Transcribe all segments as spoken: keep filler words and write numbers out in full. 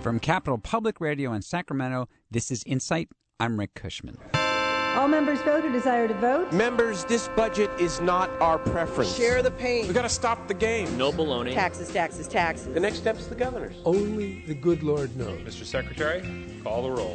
From Capital Public Radio in Sacramento, this is Insight. I'm Rick Cushman. All members vote who desire to vote. Members, this budget is not our preference. Share the pain. We got to stop the game. No baloney. Taxes, taxes, taxes. The next step's the governor's. Only the good Lord knows. Mister Secretary, call the roll.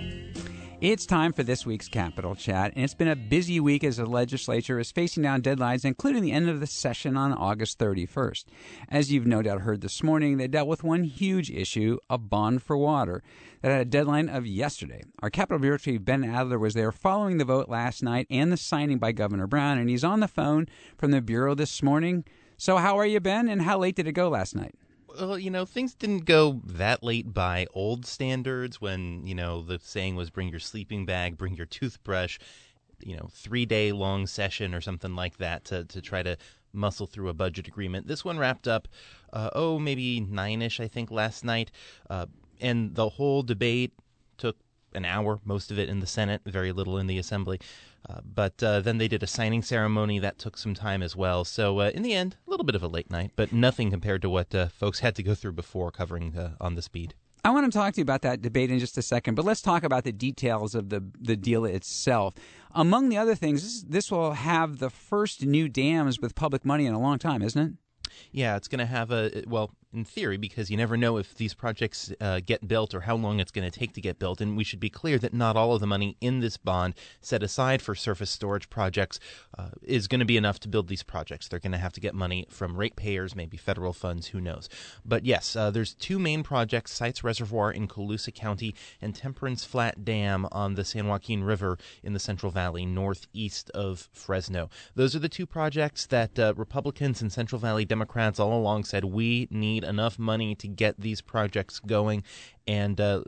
It's time for this week's Capitol Chat, and it's been a busy week as the legislature is facing down deadlines, including the end of the session on August thirty-first. As you've no doubt heard this morning, they dealt with one huge issue, a bond for water, that had a deadline of yesterday. Our Capitol Bureau Chief Ben Adler was there following the vote last night and the signing by Governor Brown, and he's on the phone from the Bureau this morning. So how are you, Ben, and how late did it go last night? Well, you know, things didn't go that late by old standards when, you know, the saying was bring your sleeping bag, bring your toothbrush, you know, three-day long session or something like that to, to try to muscle through a budget agreement. This one wrapped up, uh, oh, maybe nine-ish, I think, last night. Uh, and the whole debate took an hour, most of it in the Senate, very little in the Assembly. Uh, but uh, then they did a signing ceremony that took some time as well. So uh, in the end, a little bit of a late night, but nothing compared to what uh, folks had to go through before covering uh, on the speed. I want to talk to you about that debate in just a second, but let's talk about the details of the the deal itself. Among the other things, this, this will have the first new dams with public money in a long time, isn't it? Yeah, it's going to have a, well, in theory, because you never know if these projects uh, get built or how long it's going to take to get built. And we should be clear that not all of the money in this bond set aside for surface storage projects uh, is going to be enough to build these projects. They're going to have to get money from ratepayers, maybe federal funds, who knows. But yes, uh, there's two main projects, Sites Reservoir in Colusa County and Temperance Flat Dam on the San Joaquin River in the Central Valley, northeast of Fresno. Those are the two projects that uh, Republicans and Central Valley Democrats all along said we need enough money to get these projects going. And uh,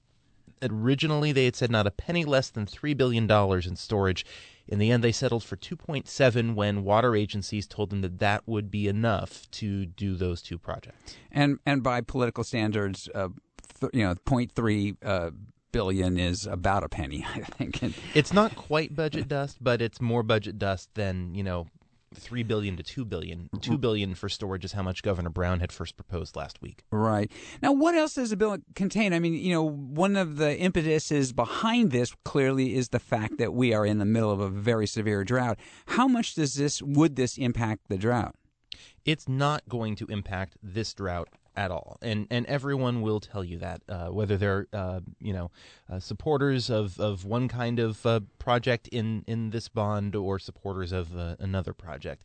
originally they had said not a penny less than three billion dollars in storage. In the end, they settled for two point seven when water agencies told them that that would be enough to do those two projects. And and by political standards, uh, th- you know, zero point three uh, billion is about a penny, I think. And it's not quite budget dust, but it's more budget dust than, you know, three billion dollars to two billion dollars. two billion dollars for storage is how much Governor Brown had first proposed last week. Right. Now, what else does the bill contain? I mean, you know, one of the impetuses behind this clearly is the fact that we are in the middle of a very severe drought. How much does this, would this impact the drought? It's not going to impact this drought at all, and and everyone will tell you that, uh, whether they're uh, you know uh, supporters of, of one kind of uh, project in, in this bond or supporters of uh, another project.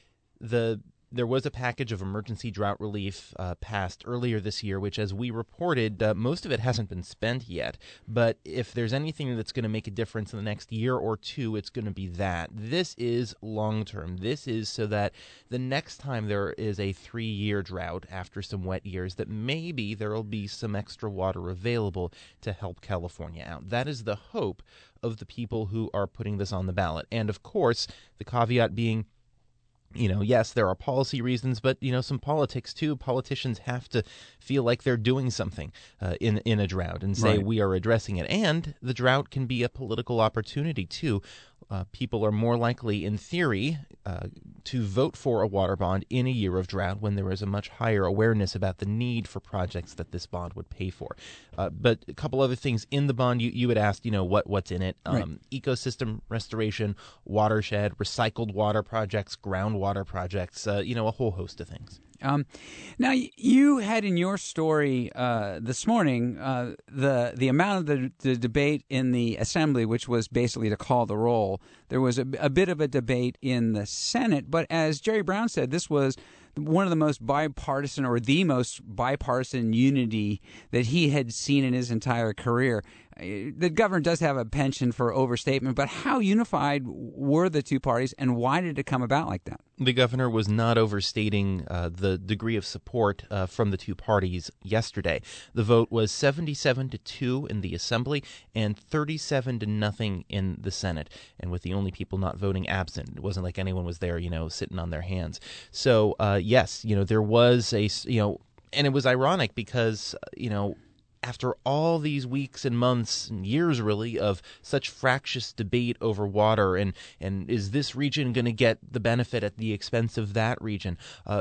The There was a package of emergency drought relief uh, passed earlier this year, which, as we reported, uh, most of it hasn't been spent yet. But if there's anything that's going to make a difference in the next year or two, it's going to be that. This is long-term. This is so that the next time there is a three-year drought after some wet years, that maybe there will be some extra water available to help California out. That is the hope of the people who are putting this on the ballot. And, of course, the caveat being, you know, yes, there are policy reasons, but, you know, some politics, too. Politicians have to feel like they're doing something uh, in in a drought and say, right, we are addressing it. And the drought can be a political opportunity, too. Uh, people are more likely, in theory, uh, to vote for a water bond in a year of drought when there is a much higher awareness about the need for projects that this bond would pay for. Uh, but a couple other things in the bond, you, you had asked, you know, what what's in it. Um, right. Ecosystem restoration, watershed, recycled water projects, groundwater projects, uh, you know, a whole host of things. Um, now, you had in your story uh, this morning uh, the the amount of the, the debate in the Assembly, which was basically to call the roll. There was a, a bit of a debate in the Senate, but as Jerry Brown said, this was one of the most bipartisan or the most bipartisan unity that he had seen in his entire career. The governor does have a penchant for overstatement, but how unified were the two parties, and why did it come about like that? The governor was not overstating uh, the degree of support uh, from the two parties yesterday. The vote was seventy-seven to two in the Assembly and thirty-seven to nothing in the Senate, and with the only people not voting absent. It wasn't like anyone was there, you know, sitting on their hands. So, uh, yes, you know, there was a, you know, and it was ironic because, you know, after all these weeks and months and years, really, of such fractious debate over water and, and is this region going to get the benefit at the expense of that region, uh,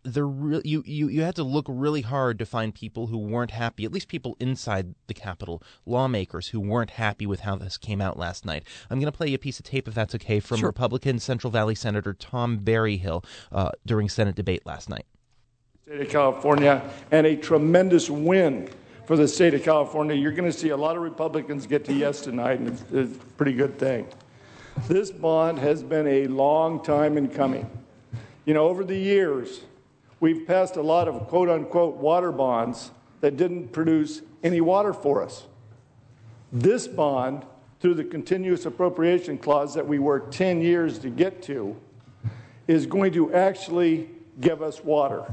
the re- you, you you had to look really hard to find people who weren't happy, at least people inside the Capitol, lawmakers who weren't happy with how this came out last night. I'm going to play you a piece of tape, if that's okay, from Sure. Republican Central Valley Senator Tom Berryhill uh, during Senate debate last night. State of California, and a tremendous win for the state of California. You're going to see a lot of Republicans get to yes tonight, and it's, it's a pretty good thing. This bond has been a long time in coming. You know, over the years, we've passed a lot of quote-unquote water bonds that didn't produce any water for us. This bond, through the continuous appropriation clause that we worked ten years to get to, is going to actually give us water.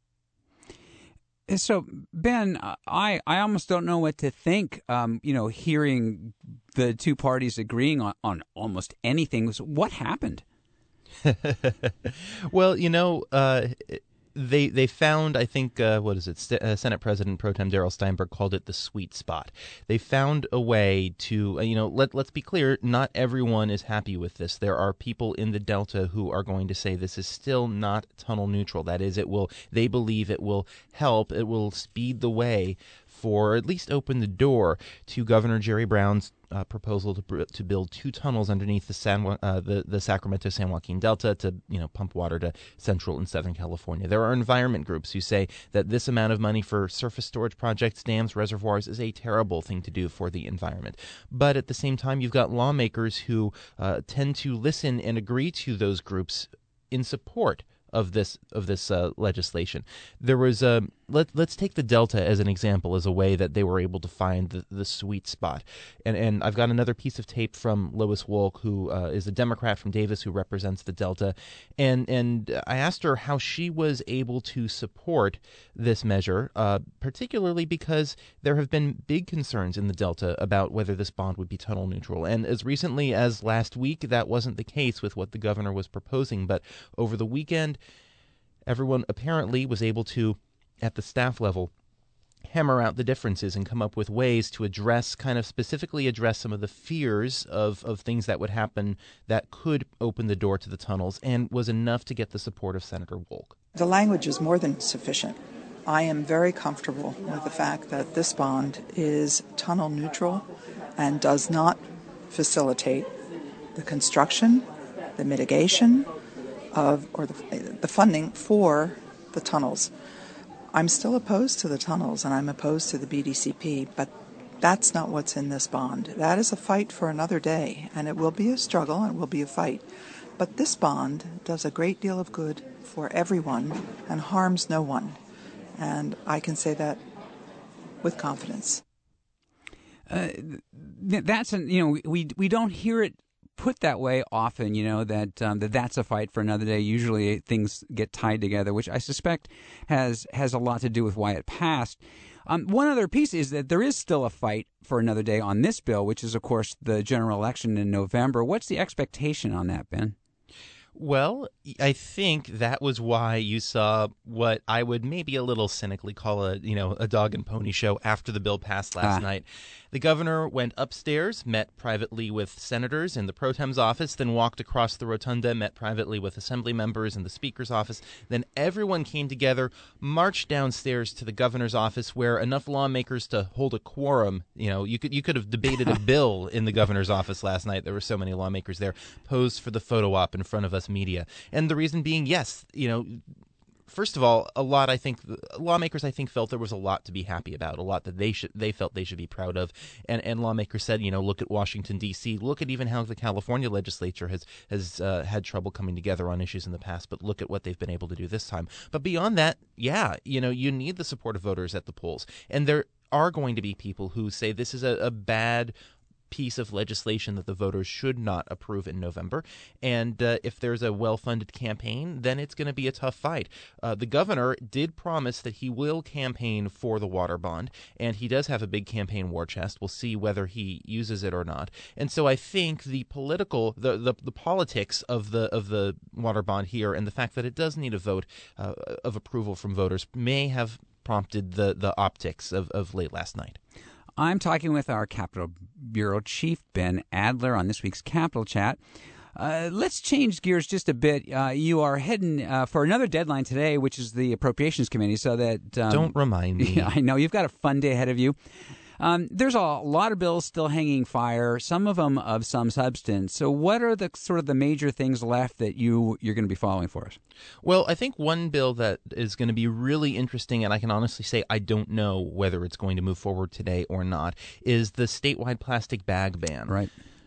So, Ben, I, I almost don't know what to think, um, you know, hearing the two parties agreeing on, on almost anything. So what happened? Well, you know, uh, they they found, I think, uh, what is it, St- uh, Senate President Pro Tem Darrell Steinberg called it the sweet spot. They found a way to, uh, you know, let, let's be clear, not everyone is happy with this. There are people in the Delta who are going to say this is still not tunnel neutral. That is, it will, they believe it will help, it will speed the way for, or at least open the door to Governor Jerry Brown's uh, proposal to to build two tunnels underneath the San uh, the the Sacramento San Joaquin Delta to you know pump water to Central and Southern California. There are environment groups who say that this amount of money for surface storage projects, dams, reservoirs is a terrible thing to do for the environment. But at the same time, you've got lawmakers who uh, tend to listen and agree to those groups in support of this of this uh, legislation. There was a let let's take the Delta as an example, as a way that they were able to find the, the sweet spot. And and I've got another piece of tape from Lois Wolk, who uh, is a Democrat from Davis who represents the Delta, and and I asked her how she was able to support this measure, uh, particularly because there have been big concerns in the Delta about whether this bond would be tunnel neutral. And as recently as last week, that wasn't the case with what the governor was proposing. But over the weekend, everyone apparently was able to, at the staff level, hammer out the differences and come up with ways to address, kind of specifically address some of the fears of, of things that would happen that could open the door to the tunnels, and was enough to get the support of Senator Wolk. The language is more than sufficient. I am very comfortable with the fact that this bond is tunnel neutral and does not facilitate the construction, the mitigation, of or the, the funding for the tunnels. I'm still opposed to the tunnels, and I'm opposed to the B D C P, but that's not what's in this bond. That is a fight for another day, and it will be a struggle and it will be a fight. But this bond does a great deal of good for everyone and harms no one, and I can say that with confidence. Uh, that's an, you know we we don't hear it put that way often, you know, that um, that that's a fight for another day. Usually things get tied together, which I suspect has has a lot to do with why it passed. Um, one other piece is that there is still a fight for another day on this bill, which is, of course, the general election in November. What's the expectation on that, Ben? Well, I think that was why you saw what I would maybe a little cynically call a, you know, a dog and pony show after the bill passed last ah. night. The governor went upstairs, met privately with senators in the pro tem's office, then walked across the rotunda, met privately with assembly members in the speaker's office. Then everyone came together, marched downstairs to the governor's office, where enough lawmakers to hold a quorum. You know, you could you could have debated a bill in the governor's office last night. There were so many lawmakers there, posed for the photo op in front of us media. And the reason being, yes, you know, first of all, a lot, I think, lawmakers, I think, felt there was a lot to be happy about, a lot that they should, they felt they should be proud of. And, and lawmakers said, you know, look at Washington, D C, look at even how the California legislature has, has uh, had trouble coming together on issues in the past, but look at what they've been able to do this time. But beyond that, yeah, you know, you need the support of voters at the polls. And there are going to be people who say this is a, a bad piece of legislation that the voters should not approve in November. And uh, if there's a well-funded campaign, then it's going to be a tough fight. Uh, the governor did promise that he will campaign for the water bond, and he does have a big campaign war chest. We'll see whether he uses it or not. And so I think the political, the the, the politics of the of the water bond here, and the fact that it does need a vote uh, of approval from voters, may have prompted the, the optics of, of late last night. I'm talking with our Capitol Bureau Chief, Ben Adler, on this week's Capitol Chat. Uh, let's change gears just a bit. Uh, you are heading uh, for another deadline today, which is the Appropriations Committee, so that... Um, Don't remind me. Yeah, I know. You've got a fun day ahead of you. Um, there's a lot of bills still hanging fire, some of them of some substance. So what are the sort of the major things left that you, you're going to be following for us? Well, I think one bill that is going to be really interesting, and I can honestly say I don't know whether it's going to move forward today or not, is the statewide plastic bag ban. Right.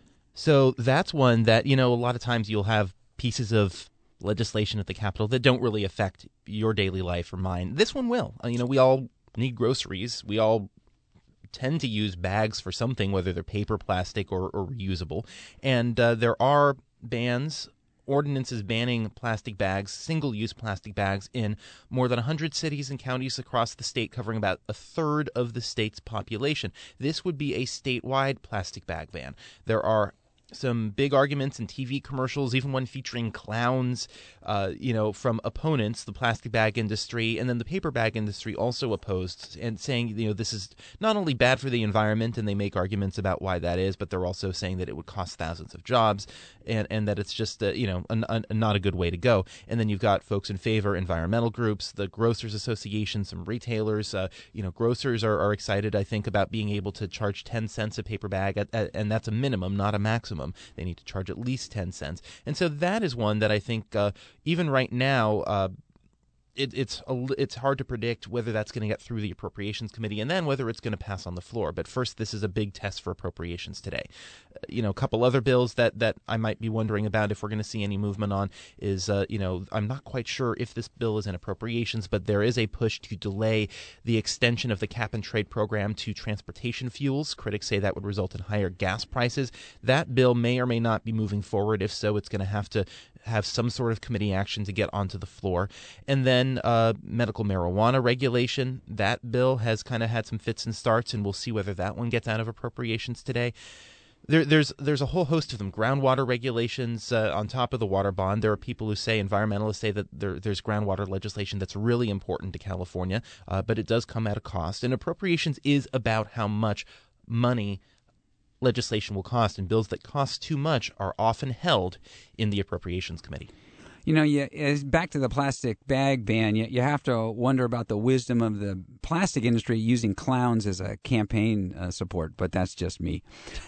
So that's one that, you know, a lot of times you'll have pieces of legislation at the Capitol that don't really affect your daily life or mine. This one will. Uh, you know, we all need groceries. We all tend to use bags for something, whether they're paper, plastic, or, or reusable. And uh, there are bans, ordinances banning plastic bags, single-use plastic bags in more than one hundred cities and counties across the state, covering about a third of the state's population. This would be a statewide plastic bag ban. There are some big arguments in T V commercials, even one featuring clowns, uh, you know, from opponents, the plastic bag industry, and then the paper bag industry also opposed and saying, you know, this is not only bad for the environment, and they make arguments about why that is, but they're also saying that it would cost thousands of jobs and, and that it's just, uh, you know, a, a, not a good way to go. And then you've got folks in favor, environmental groups, the Grocers Association, some retailers, uh, you know, grocers are, are excited, I think, about being able to charge ten cents a paper bag, at, at, and that's a minimum, not a maximum. They need to charge at least ten cents. And so that is one that I think uh, even right now, uh, it, it's a, it's hard to predict whether that's going to get through the Appropriations Committee and then whether it's going to pass on the floor. But first, this is a big test for appropriations today. Uh, you know, a couple other bills that, that I might be wondering about if we're going to see any movement on is, uh, you know, I'm not quite sure if this bill is in appropriations, but there is a push to delay the extension of the cap and trade program to transportation fuels. Critics say that would result in higher gas prices. That bill may or may not be moving forward. If so, it's going to have to have some sort of committee action to get onto the floor. And then uh, medical marijuana regulation, that bill has kind of had some fits and starts, and we'll see whether that one gets out of appropriations today. There, there's there's a whole host of them. Groundwater regulations uh, on top of the water bond. There are people who say, environmentalists say that there, there's groundwater legislation that's really important to California, uh, but it does come at a cost. And appropriations is about how much money legislation will cost, and bills that cost too much are often held in the Appropriations Committee. You know, you, as back to the plastic bag ban, you, you have to wonder about the wisdom of the plastic industry using clowns as a campaign uh, support, but that's just me.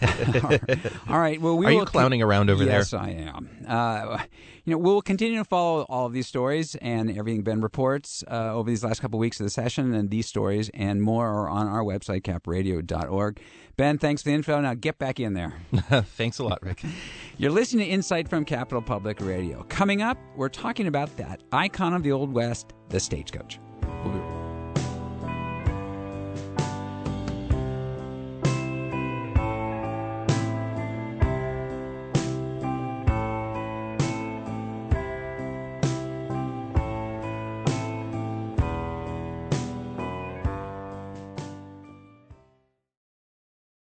All right. Well, we Are will you clowning con- around over yes, there? Yes, I am. Uh, you know, we'll continue to follow all of these stories and everything Ben reports uh, over these last couple of weeks of the session, and these stories and more are on our website, cap radio dot org. Ben, thanks for the info. Now get back in there. Thanks a lot, Rick. You're listening to Insight from Capital Public Radio. Coming up, we're talking about that icon of the Old West, the stagecoach. We'll be right back.